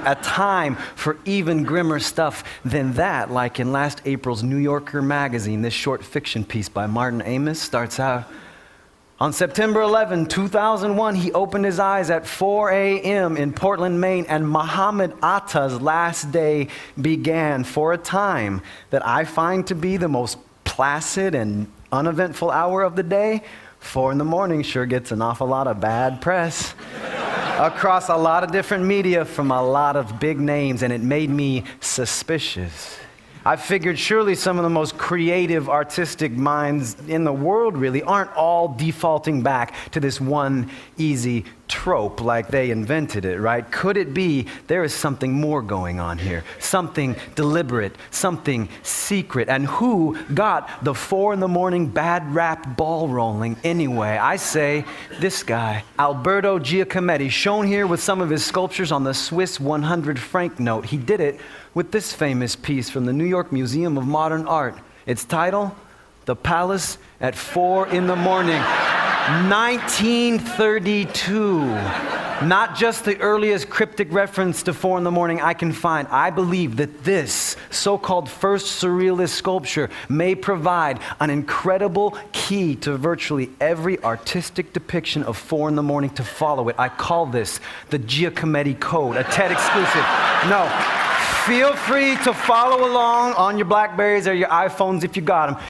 a time for even grimmer stuff than that. Like in last April's New Yorker magazine, this short fiction piece by Martin Amis starts out, on September 11, 2001, he opened his eyes at 4 a.m. in Portland, Maine, and Muhammad Atta's last day began. For a time that I find to be the most placid and uneventful hour of the day, 4 in the morning sure gets an awful lot of bad press across a lot of different media from a lot of big names, and it made me suspicious. I figured surely some of the most creative, artistic minds in the world really aren't all defaulting back to this one easy trope like they invented it, right? Could it be there is something more going on here? Something deliberate, something secret. And who got the 4 in the morning bad rap ball rolling anyway? I say this guy, Alberto Giacometti, shown here with some of his sculptures on the Swiss 100 franc note. He did it with this famous piece from the New York Museum of Modern Art. Its title, The Palace at 4 in the morning. 1932. Not just the earliest cryptic reference to 4 in the morning I can find. I believe that this so-called first surrealist sculpture may provide an incredible key to virtually every artistic depiction of 4 in the morning to follow it. I call this the Giacometti Code, a TED exclusive. No. Feel free to follow along on your Blackberries or your iPhones if you got them.